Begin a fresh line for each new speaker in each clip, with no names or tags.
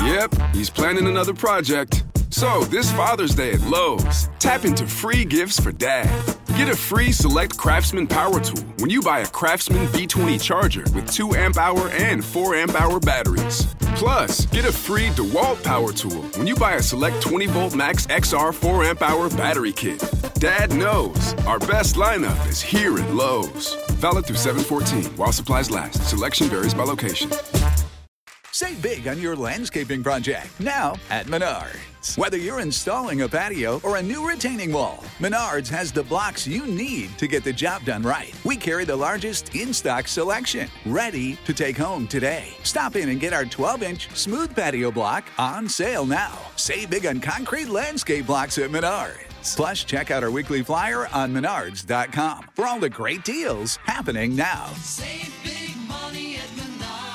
Yep, he's planning another project. So, this Father's Day at Lowe's, tap into free gifts for Dad. Get a free Select Craftsman power tool when you buy a Craftsman B20 charger with 2 amp-hour and 4 amp-hour batteries. Plus, get a free DeWalt power tool when you buy a Select 20-volt Max XR 4 amp-hour battery kit. Dad knows our best lineup is here at Lowe's. Valid through 7/14 while supplies last. Selection varies by location.
Save big on your landscaping project now at Menards. Whether you're installing a patio or a new retaining wall, Menards has the blocks you need to get the job done right. We carry the largest in-stock selection, ready to take home today. Stop in and get our 12-inch smooth patio block on sale now. Save big on concrete landscape blocks at Menards. Plus, check out our weekly flyer on menards.com for all the great deals happening now.
Save big money at Menards.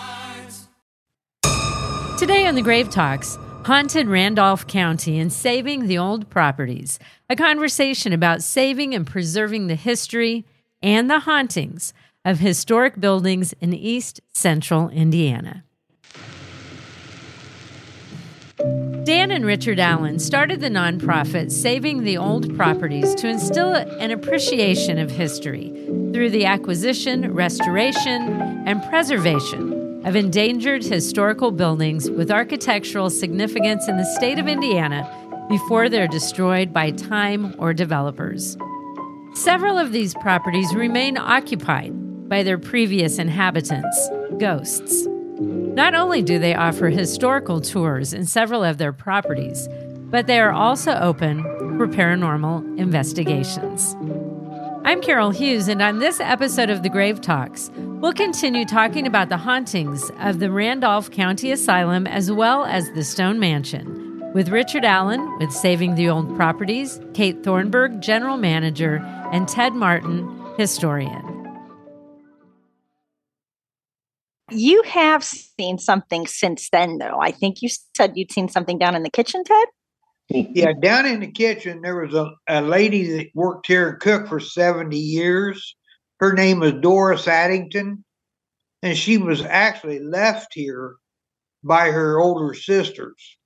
Today on the Grave Talks, Haunted Randolph County and Saving the Old Properties, a conversation about saving and preserving the history and the hauntings of historic buildings in East Central Indiana. Dan and Richard Allen started the nonprofit Saving the Old Properties to instill an appreciation of history through the acquisition, restoration, and preservation of endangered historical buildings with architectural significance in the state of Indiana before they're destroyed by time or developers. Several of these properties remain occupied by their previous inhabitants, ghosts. Not only do they offer historical tours in several of their properties, but they are also open for paranormal investigations. I'm Carol Hughes, and on this episode of The Grave Talks, we'll continue talking about the hauntings of the Randolph County Asylum as well as the Stone Mansion, with Richard Allen with Saving the Old Properties, Kate Thornburg, General Manager, and Ted Martin, Historian.
You have seen something since then, though. I think you said you'd seen something down in the kitchen, Ted?
Yeah, down in the kitchen, there was a lady that worked here and cooked for 70 years. Her name was Doris Addington, and she was actually left here by her older sisters.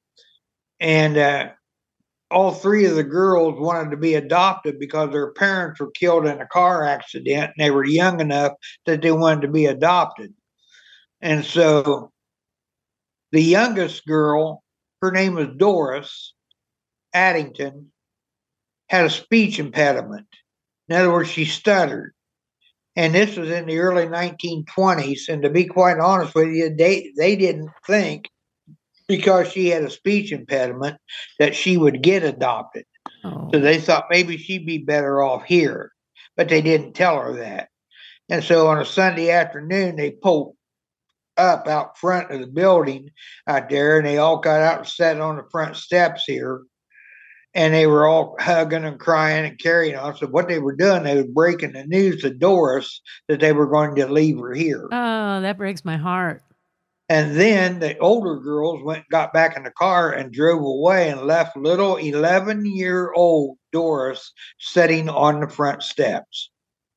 And all 3 of the girls wanted to be adopted because their parents were killed in a car accident, and they were young enough that they wanted to be adopted. And so the youngest girl, her name was Doris Addington, had a speech impediment. In other words, she stuttered. And this was in the early 1920s. And to be quite honest with you, they didn't think, because she had a speech impediment, that she would get adopted. Oh. So they thought maybe she'd be better off here. But they didn't tell her that. And so on a Sunday afternoon, they pulled up out front of the building out there, and they all got out and sat on the front steps here. And they were all hugging and crying and carrying on. So what they were doing, they were breaking the news to Doris that they were going to leave her here.
Oh, that breaks my heart.
And then the older girls got back in the car and drove away and left little 11-year-old Doris sitting on the front steps.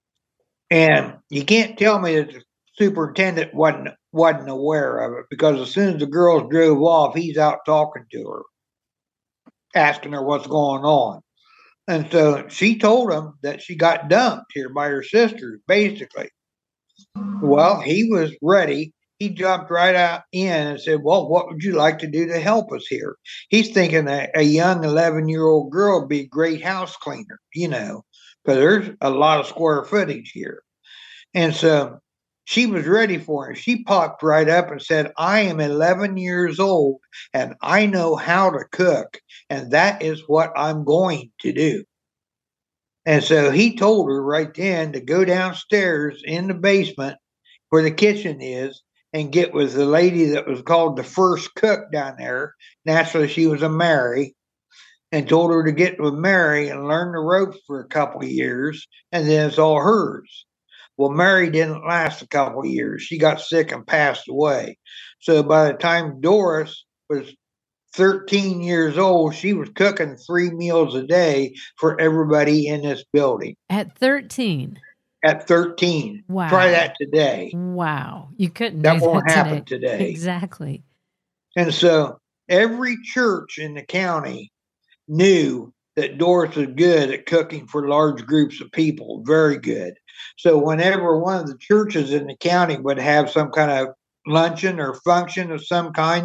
And you can't tell me that the superintendent wasn't aware of it, because as soon as the girls drove off, he's out talking to her, asking her what's going on. And so she told him that she got dumped here by her sisters, basically. Well, he was ready. He jumped right out in and said, well, what would you like to do to help us here? He's thinking a young 11-year-old girl would be a great house cleaner, because there's a lot of square footage here. And so she was ready for him. She popped right up and said, I am 11 years old and I know how to cook, and that is what I'm going to do. And so he told her right then to go downstairs in the basement where the kitchen is and get with the lady that was called the first cook down there. Naturally, she was a Mary, and told her to get with Mary and learn the ropes for a couple of years, and then it's all hers. Well, Mary didn't last a couple of years. She got sick and passed away. So by the time Doris was 13 years old, she was cooking 3 meals a day for everybody in this building.
At 13?
At 13.
Wow.
Try that today.
Wow. You couldn't
that
do
won't
that
happen today.
Exactly.
And so every church in the county knew that Doris was good at cooking for large groups of people, very good. So whenever one of the churches in the county would have some kind of luncheon or function of some kind,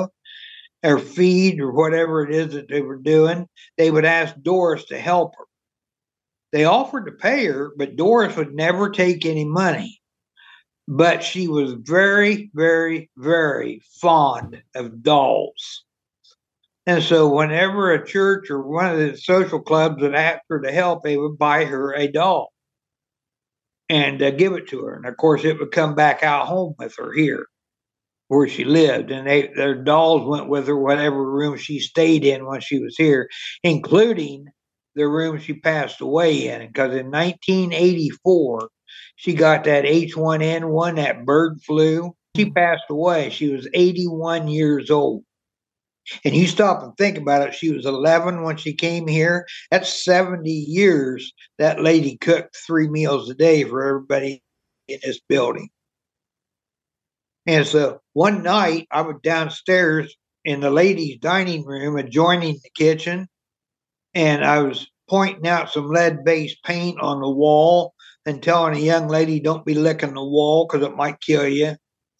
or feed or whatever it is that they were doing, they would ask Doris to help her. They offered to pay her, but Doris would never take any money. But she was very, very, very fond of dolls. And so whenever a church or one of the social clubs would ask her to help, they would buy her a doll and give it to her. And of course, it would come back out home with her here where she lived. And their dolls went with her, whatever room she stayed in when she was here, including the room she passed away in. Because in 1984, she got that H1N1, that bird flu. She passed away. She was 81 years old. And you stop and think about it, she was 11 when she came here. That's 70 years that lady cooked 3 meals a day for everybody in this building. And so one night I was downstairs in the ladies' dining room adjoining the kitchen, and I was pointing out some lead-based paint on the wall and telling a young lady, don't be licking the wall because it might kill you.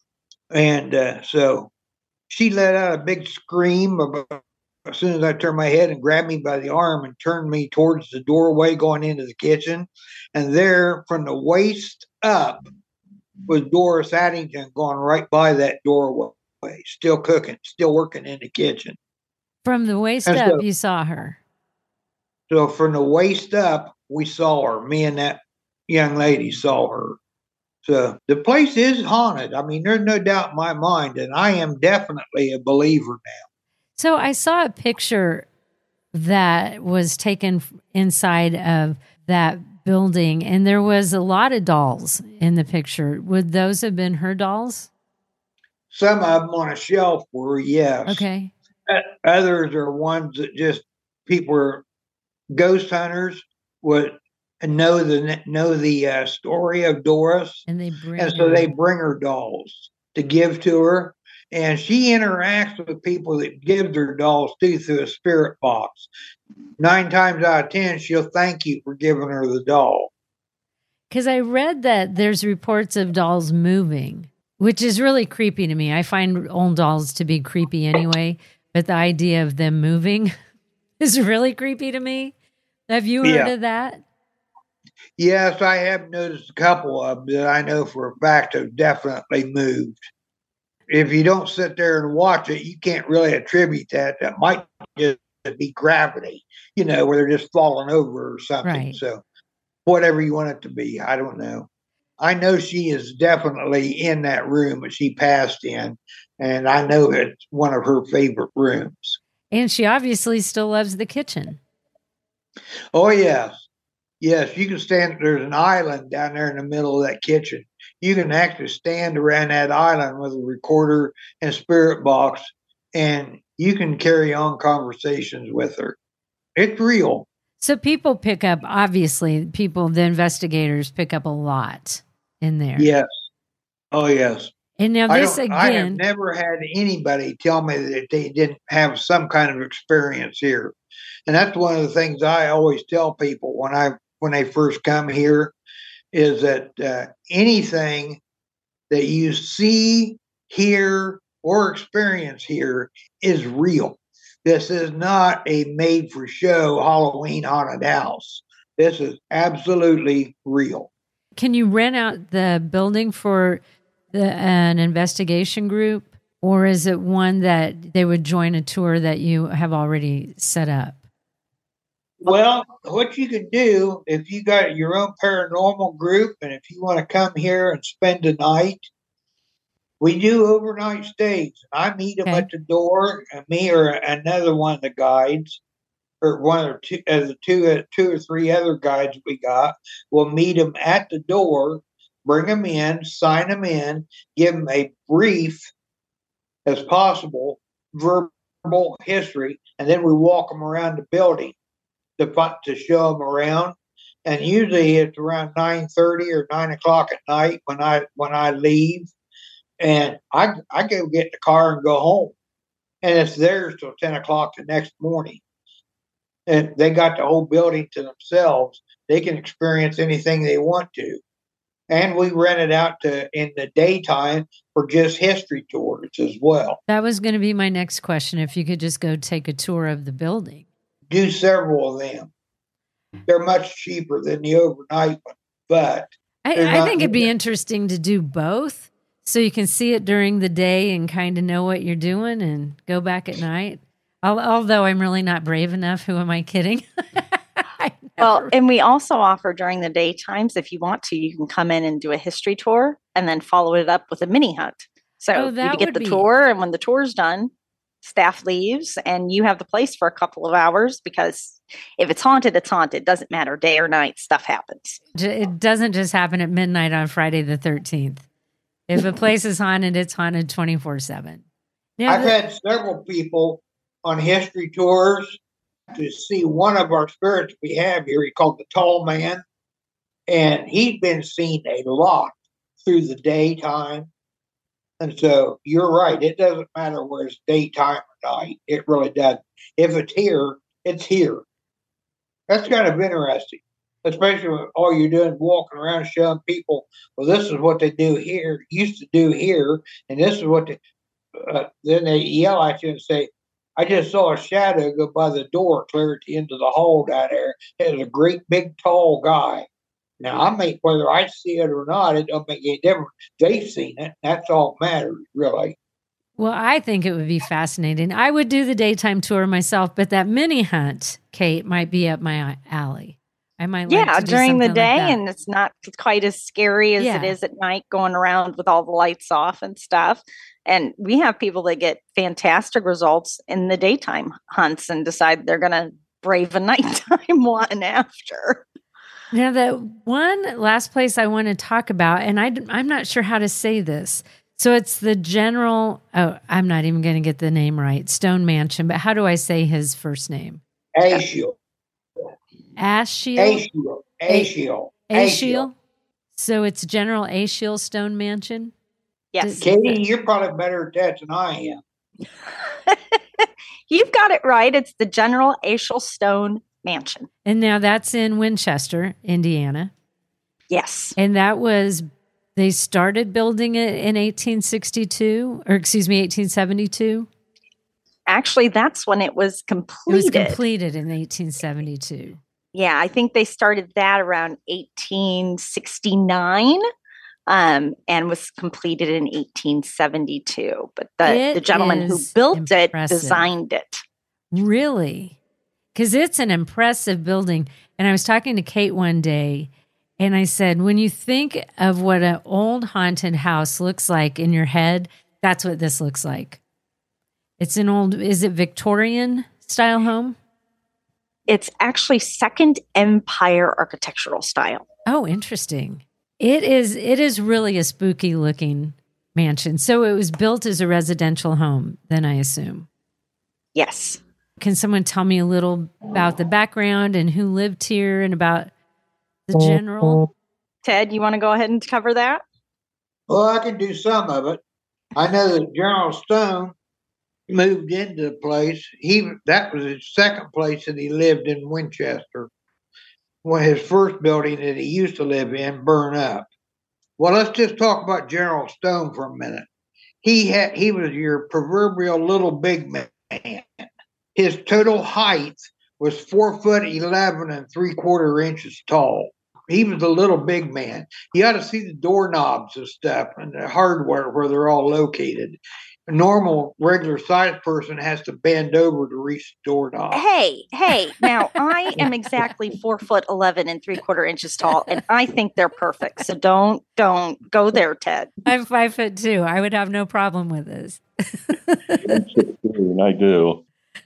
And so she let out a big scream as soon as I turned my head and grabbed me by the arm and turned me towards the doorway going into the kitchen. And there, from the waist up, was Doris Addington going right by that doorway, still cooking, still working in the kitchen.
From the waist up, you saw her.
So from the waist up, we saw her. Me and that young lady saw her. So the place is haunted. I mean, there's no doubt in my mind, and I am definitely a believer now.
So I saw a picture that was taken inside of that building, and there was a lot of dolls in the picture. Would those have been her dolls?
Some of them on a shelf were, yes.
Okay.
Others are ones that just people were ghost hunters would know the story of Doris,
and they
bring her dolls to give to her, and she interacts with people that give their dolls through a spirit box. 9 times out of 10, she'll thank you for giving her the doll.
Because I read that there's reports of dolls moving, which is really creepy to me. I find old dolls to be creepy anyway, but the idea of them moving is really creepy to me. Have you heard of that?
Yes, I have noticed a couple of them that I know for a fact have definitely moved. If you don't sit there and watch it, you can't really attribute that. That might just be gravity, where they're just falling over or something.
Right.
So whatever you want it to be, I don't know. I know she is definitely in that room that she passed in, and I know it's one of her favorite rooms.
And she obviously still loves the kitchen.
Oh, yes. Yes, you can stand, there's an island down there in the middle of that kitchen. You can actually stand around that island with a recorder and spirit box, and you can carry on conversations with her. It's real.
So people pick up, obviously, the investigators pick up a lot in there.
Yes. Oh, yes.
And now this again.
I have never had anybody tell me that they didn't have some kind of experience here. And that's one of the things I always tell people when they first come here is that anything that you see, hear, or experience here is real. This is not a made-for-show Halloween haunted house. This is absolutely real.
Can you rent out the building for an investigation group, or is it one that they would join a tour that you have already set up?
Well, what you can do if you got your own paranormal group, and if you want to come here and spend a night, we do overnight stays. I meet them at the door, and me or another one of the guides, or one or two of the two or three other guides we got, will meet them at the door, bring them in, sign them in, give them a brief as possible verbal history, and then we walk them around the building to show them around. And usually it's around 9:30 or 9 o'clock at night when I leave, and I go get in the car and go home. and it's theirs till 10 o'clock the next morning. And they got the whole building to themselves. They can experience anything they want to. And we rent it out in the daytime for just history tours as well.
That was going to be my next question. If you could just go take a tour of the building.
Do several of them. They're much cheaper than the overnight one, but
I think it'd be interesting to do both so you can see it during the day and kind of know what you're doing and go back at night. Although I'm really not brave enough. Who am I kidding?
Well, and we also offer during the daytimes, if you want to, you can come in and do a history tour and then follow it up with a mini hunt. So you get the tour, and when the tour's done, staff leaves and you have the place for a couple of hours, because if it's haunted, it's haunted. It doesn't matter day or night, stuff happens.
It doesn't just happen at midnight on Friday the 13th. If a place is haunted, it's haunted 24/7.
I've had several people on history tours to see one of our spirits we have here. He called the Tall Man, and he'd been seen a lot through the daytime. And so you're right. It doesn't matter whether it's daytime or night. It really doesn't. If it's here, it's here. That's kind of interesting, especially when all you're doing is walking around showing people, well, this is what they do here, used to do here, and this is what they, then they yell at you and say, I just saw a shadow go by the door clear at the end of the hall down there. It was a great big tall guy. Now, whether I see it or not, it don't make any difference. They've seen it. That's all that matters, really.
Well, I think it would be fascinating. I would do the daytime tour myself, but that mini hunt, Kate, might be up my alley. I might like to do
during the
something
day,
like that.
and it's not quite as scary as it is at night, going around with all the lights off and stuff. And we have people that get fantastic results in the daytime hunts and decide they're going to brave a nighttime one after.
Now, the one last place I want to talk about, and I'm not sure how to say this. So it's the General, I'm not even going to get the name right, Stone Mansion, but how do I say his first name?
Ashiel.
Ashiel?
Ashiel.
Ashiel? So it's General Ashiel Stone Mansion?
Yes.
Katie, you're probably better at that than I am.
You've got it right. It's the General Ashiel Stone Mansion.
And now that's in Winchester, Indiana.
Yes.
And they started building it in 1872.
Actually, that's when it was completed.
It was completed in 1872.
Yeah, I think they started that around 1869. And was completed in 1872. But the gentleman who built it designed it.
Really? Because it's an impressive building. And I was talking to Kate one day, and I said, when you think of what an old haunted house looks like in your head, that's what this looks like. It's is it Victorian style home?
It's actually Second Empire architectural style.
Oh, interesting. It is really a spooky looking mansion. So it was built as a residential home, then I assume.
Yes.
Can someone tell me a little about the background and who lived here and about the general?
Ted, you want to go ahead and cover that?
Well, I can do some of it. I know that General Stone moved into the place. That was his second place that he lived in Winchester. When his first building that he used to live in burned up. Well, let's just talk about General Stone for a minute. He was your proverbial little big man. His total height was 4'11" 3/4" tall. He was a little big man. You ought to see the doorknobs and stuff and the hardware where they're all located. A normal, regular sized person has to bend over to reach the doorknob.
Hey, now I am exactly 4'11" 3/4" tall, and I think they're perfect. So don't go there, Ted.
I'm 5'2". I would have no problem with this.
I'm 6'3", I do.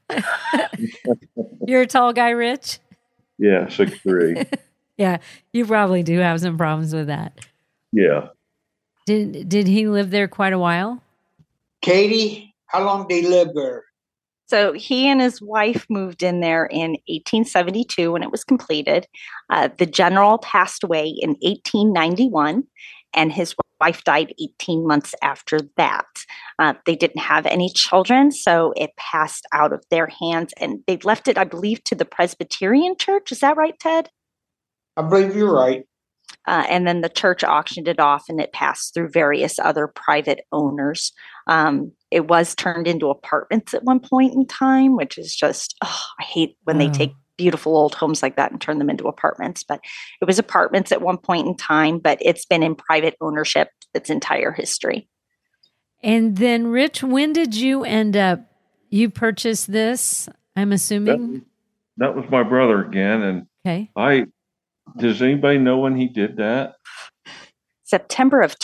You're a tall guy, Rich?
Yeah, 6'3".
Yeah, you probably do have some problems with that.
Yeah.
Did he live there quite a while?
Katie, how long did he live there?
So he and his wife moved in there in 1872 when it was completed. The general passed away in 1891, and his wife died 18 months after that. They didn't have any children, so it passed out of their hands, and they left it, I believe, to the Presbyterian Church. Is that right, Ted?
I believe you're right.
And then the church auctioned it off, and it passed through various other private owners. It was turned into apartments at one point in time, which is just, I hate when they take beautiful old homes like that and turn them into apartments. But it was apartments at one point in time, but it's been in private ownership its entire history.
And then, Rich, when did you end up, you purchased this, I'm assuming?
That was my brother again. And
okay.
Does anybody know when he did that?
September of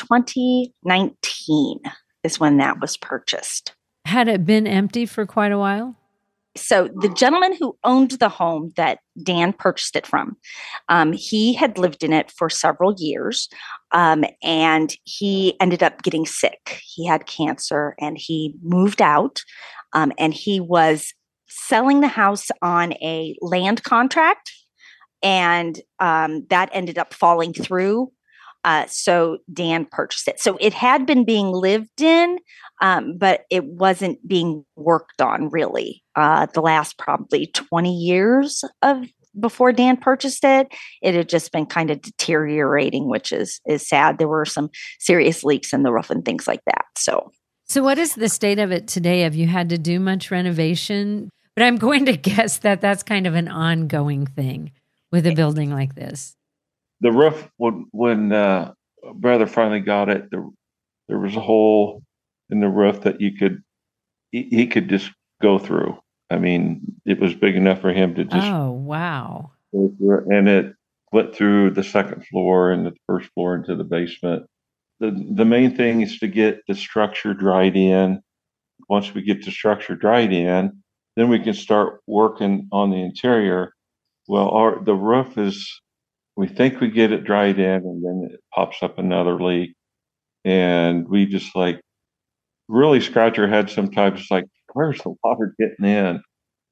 2019 is when that was purchased.
Had it been empty for quite a while?
So the gentleman who owned the home that Dan purchased it from, he had lived in it for several years, and he ended up getting sick. He had cancer, and he moved out, and he was selling the house on a land contract, and that ended up falling through. So Dan purchased it. So it had been being lived in, but it wasn't being worked on really. The last probably 20 years before Dan purchased it, it had just been kind of deteriorating, which is sad. There were some serious leaks in the roof and things like that. So
what is the state of it today? Have you had to do much renovation? But I'm going to guess that that's kind of an ongoing thing with a building like this.
The roof, when brother finally got it, there was a hole in the roof that he could just go through. I mean, it was big enough for him to just.
Oh, wow.
Go through, and it went through the second floor and the first floor into the basement. The main thing is to get the structure dried in. Once we get the structure dried in, then we can start working on the interior. Well, the roof is. We think we get it dried in, and then it pops up another leak. And we just really scratch our head sometimes, like, where's the water getting in?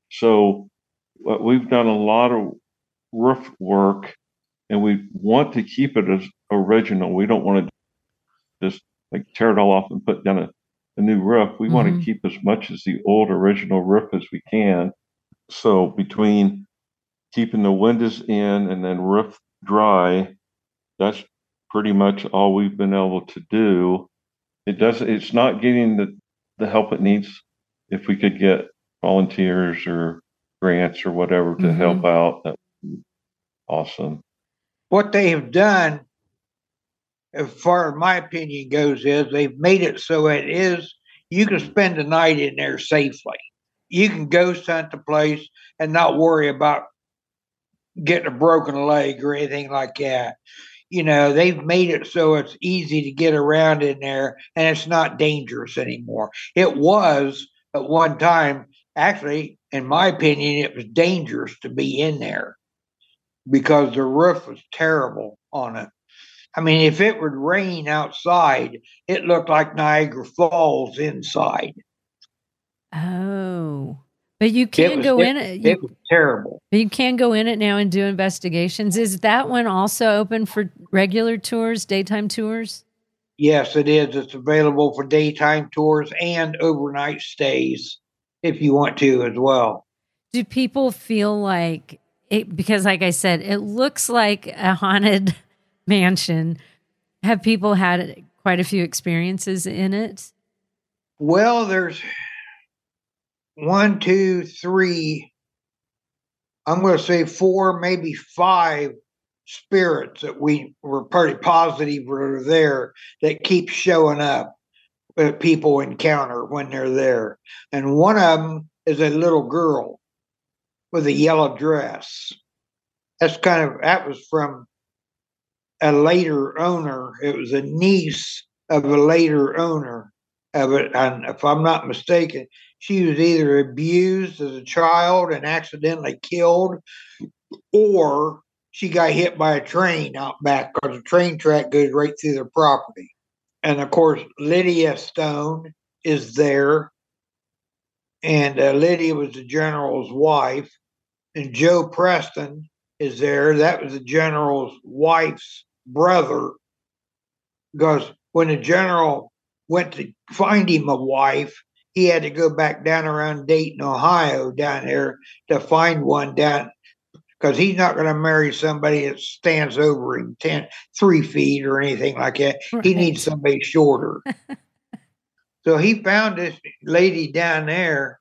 So we've done a lot of roof work, and we want to keep it as original. We don't want to just tear it all off and put down a new roof. We want to keep as much as the old original roof as we can. So between keeping the windows in and then roof dry, that's pretty much all we've been able to do. It's not getting the help it needs. If we could get volunteers or grants or whatever to help out, that would be awesome.
What they have done, as far as my opinion goes, is they've made it so you can spend the night in there safely. You can ghost hunt the place and not worry about getting a broken leg or anything like that. They've made it so it's easy to get around in there, and it's not dangerous anymore. It was at one time, actually, in my opinion, it was dangerous to be in there because the roof was terrible on it. I mean, if it would rain outside, it looked like Niagara Falls inside.
Oh. But you can go in it.
It was terrible.
But you can go in it now and do investigations. Is that one also open for regular tours, daytime tours?
Yes, it is. It's available for daytime tours and overnight stays if you want to as well.
Do people feel like it? Because like I said, it looks like a haunted mansion. Have people had quite a few experiences in it?
Well, there's 1, 2, 3, I'm going to say 4, maybe 5 spirits that we were pretty positive were there that keep showing up that people encounter when they're there. And one of them is a little girl with a yellow dress. That was from a later owner. It was a niece of a later owner of it. And if I'm not mistaken, she was either abused as a child and accidentally killed, or she got hit by a train out back because the train track goes right through their property. And of course, Lydia Stone is there. And Lydia was the general's wife. And Joe Preston is there. That was the general's wife's brother. Because when the general went to find him a wife, he had to go back down around Dayton, Ohio, down there to find one down, because he's not going to marry somebody that stands over him 3 feet or anything like that. Right. He needs somebody shorter. So he found this lady down there,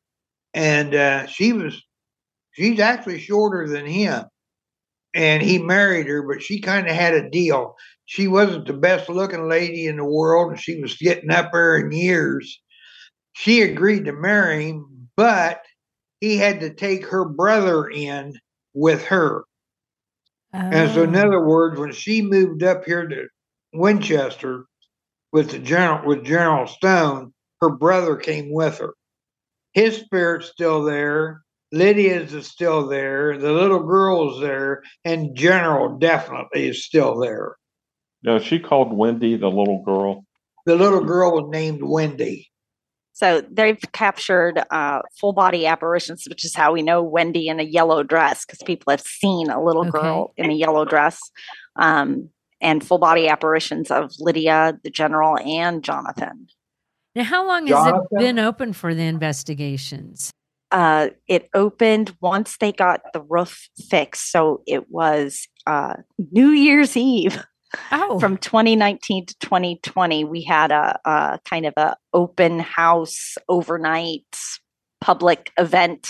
and she's actually shorter than him. And he married her, but she kind of had a deal. She wasn't the best looking lady in the world, and she was getting up there in years. She agreed to marry him, but he had to take her brother in with her. Oh. And so, in other words, when she moved up here to Winchester with General Stone, her brother came with her. His spirit's still there. Lydia's is still there. The little girl's there, and General definitely is still there.
No, she called Wendy the little girl.
The little girl was named Wendy.
So they've captured full body apparitions, which is how we know Wendy in a yellow dress, because people have seen a little girl in a yellow dress, and full body apparitions of Lydia, the general, and Jonathan.
Now, how long has it been open for the investigations?
It opened once they got the roof fixed. So it was New Year's Eve. Oh. From 2019 to 2020, we had a kind of a open house overnight public event,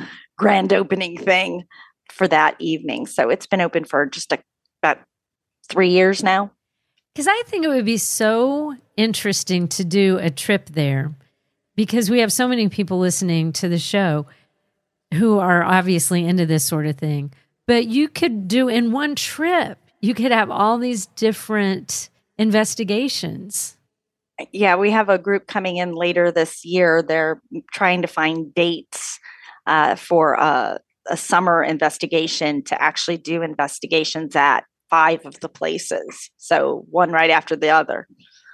grand opening thing for that evening. So it's been open for just about 3 years now.
Because I think it would be so interesting to do a trip there, because we have so many people listening to the show who are obviously into this sort of thing. But you could do in one trip, you could have all these different investigations.
Yeah, we have a group coming in later this year. They're trying to find dates for a summer investigation to actually do investigations at 5 of the places. So one right after the other.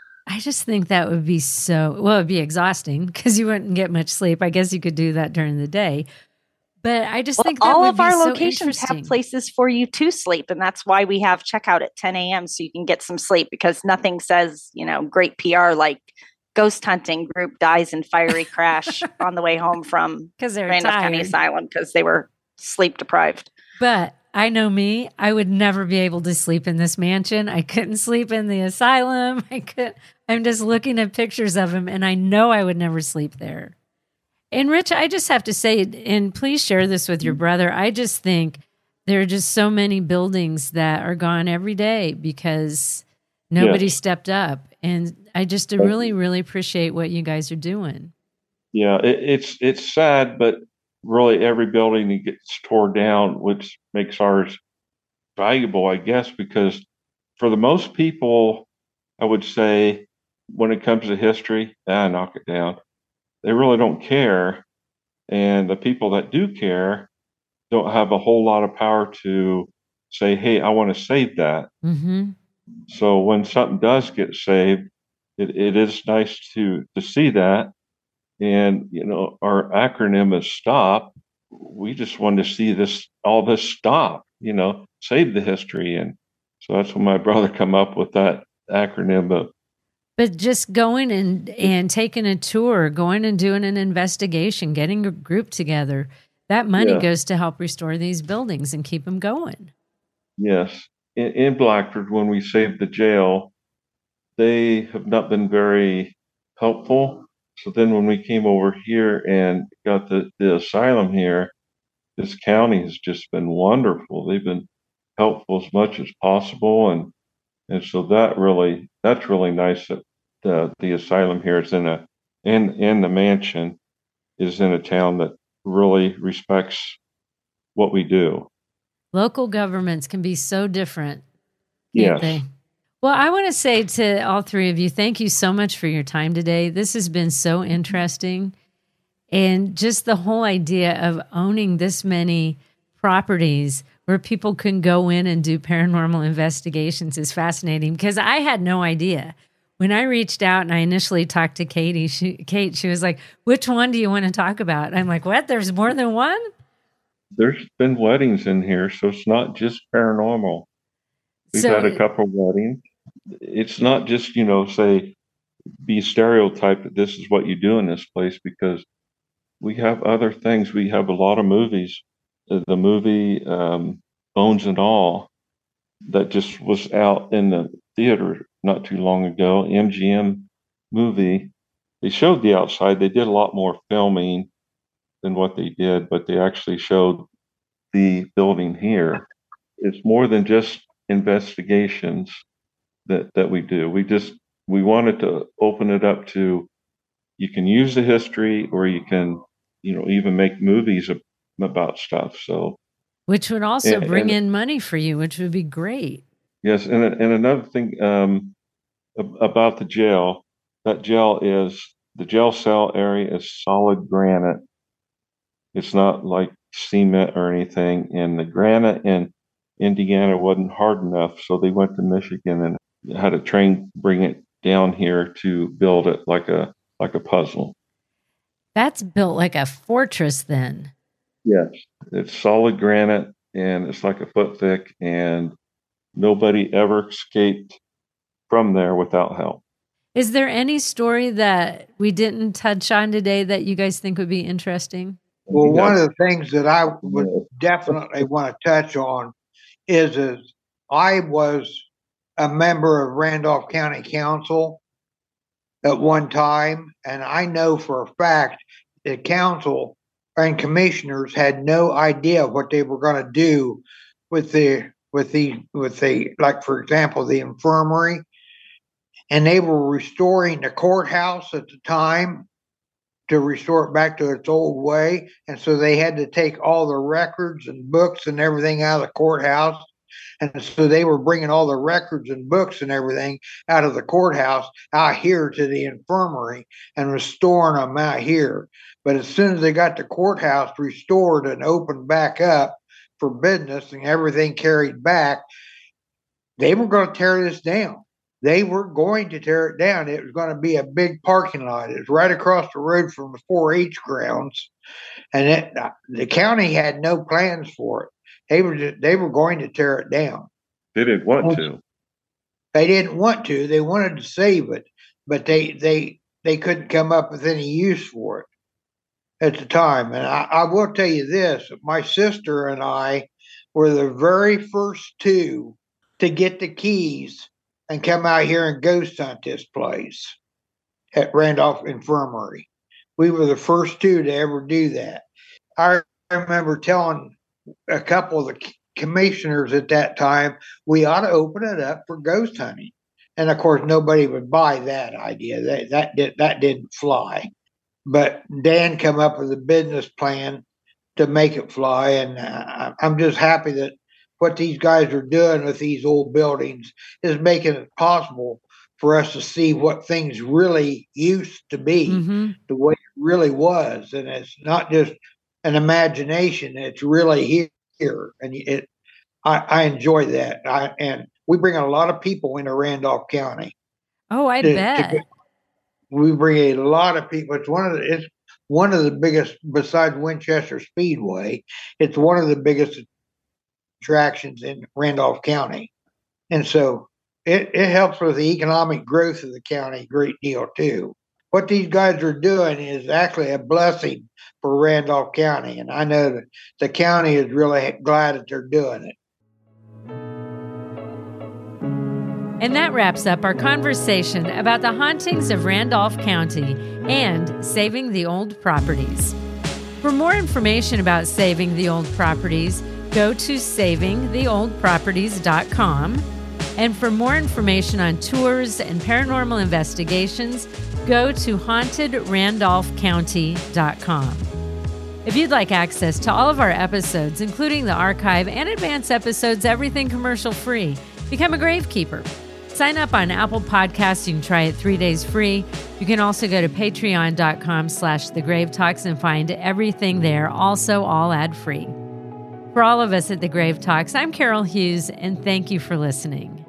I just think that would be it'd be exhausting because you wouldn't get much sleep. I guess you could do that during the day. But I just think that
all
would
of our
be so
locations have places for you to sleep. And that's why we have checkout at 10 a.m. so you can get some sleep, because nothing says, great PR like ghost hunting group dies in fiery crash on the way home from Randolph County Asylum because they were sleep deprived.
But I know me, I would never be able to sleep in this mansion. I couldn't sleep in the asylum. I'm just looking at pictures of him, and I know I would never sleep there. And Rich, I just have to say, and please share this with your brother, I just think there are just so many buildings that are gone every day because nobody stepped up. And I just really, really appreciate what you guys are doing.
Yeah, it's sad, but really every building that gets torn down, which makes ours valuable, I guess, because for the most people, I would say when it comes to history, knock it down. They really don't care. And the people that do care don't have a whole lot of power to say, hey, I want to save that. Mm-hmm. So when something does get saved, it is nice to see that. And, our acronym is STOP. We just want to see all this stop, save the history. And so that's when my brother come up with that acronym.
But just going and taking a tour, going and doing an investigation, getting a group together, that money goes to help restore these buildings and keep them going.
Yes. In Blackford, when we saved the jail, they have not been very helpful. So then when we came over here and got the asylum here, this county has just been wonderful. They've been helpful as much as possible. And so that's really nice that the asylum here is and the mansion is in a town that really respects what we do.
Local governments can be so different, can't they? Well, I want to say to all three of you, thank you so much for your time today. This has been so interesting. And just the whole idea of owning this many properties where people can go in and do paranormal investigations is fascinating, because I had no idea. When I reached out and I initially talked to Kate, she was like, which one do you want to talk about? I'm like, what? There's more than one?
There's been weddings in here, so it's not just paranormal. We've had a couple weddings. it's not just, say, be stereotyped that this is what you do in this place, because we have other things. We have a lot of movies. The movie Bones and All that just was out in the theater not too long ago, MGM movie. They showed the outside. They did a lot more filming than what they did, but they actually showed the building here. It's more than just investigations that we do. We wanted to open it up to, you can use the history, or you can, even make movies about stuff. So,
which would also bring in money for you, which would be great.
Yes, and another thing about the jail, the jail cell area is solid granite. It's not like cement or anything. And the granite in Indiana wasn't hard enough, so they went to Michigan and had a train bring it down here to build it like a puzzle.
That's built like a fortress then.
Yes, it's solid granite and it's like a foot thick, and nobody ever escaped from there without help.
Is there any story that we didn't touch on today that you guys think would be interesting?
Well, one of the things that I would definitely want to touch on is I was a member of Randolph County Council at one time, and I know for a fact that council and commissioners had no idea what they were going to do with the like, for example, the infirmary, and they were restoring the courthouse at the time to restore it back to its old way. And so they had to take all the records and books and everything out of the courthouse. And so they were bringing all the records and books and everything out of the courthouse out here to the infirmary and restoring them out here. But as soon as they got the courthouse restored and opened back up for business and everything carried back, they were going to tear this down. They were going to tear it down. It was going to be a big parking lot. It was right across the road from the 4-H grounds. And the county had no plans for it. They were going to tear it down.
They didn't want to.
They didn't want to. They wanted to save it, but they couldn't come up with any use for it at the time. And I will tell you this: my sister and I were the very first two to get the keys and come out here and ghost hunt this place at Randolph Infirmary. We were the first two to ever do that. I remember telling a couple of the commissioners at that time, we ought to open it up for ghost hunting. And of course, nobody would buy that idea. That didn't fly. But Dan came up with a business plan to make it fly. And I'm just happy that what these guys are doing with these old buildings is making it possible for us to see what things really used to be, the way it really was. And it's not just an imagination, it's really here. And I enjoy that. And we bring a lot of people into Randolph County.
Oh, I bet.
We bring a lot of people. It's one of the biggest, besides Winchester Speedway, it's one of the biggest attractions in Randolph County. And so it helps with the economic growth of the county a great deal too. What these guys are doing is actually a blessing for Randolph County. And I know that the county is really glad that they're doing it.
And that wraps up our conversation about the hauntings of Randolph County and saving the old properties. For more information about saving the old properties, go to savingtheoldproperties.com. And for more information on tours and paranormal investigations, go to hauntedrandolphcounty.com. If you'd like access to all of our episodes, including the archive and advanced episodes, everything commercial free, become a gravekeeper. Sign up on Apple Podcasts. You can try it 3 days free. You can also go to patreon.com/thegravetalks and find everything there, also all ad-free. For all of us at The Grave Talks, I'm Carol Hughes, and thank you for listening.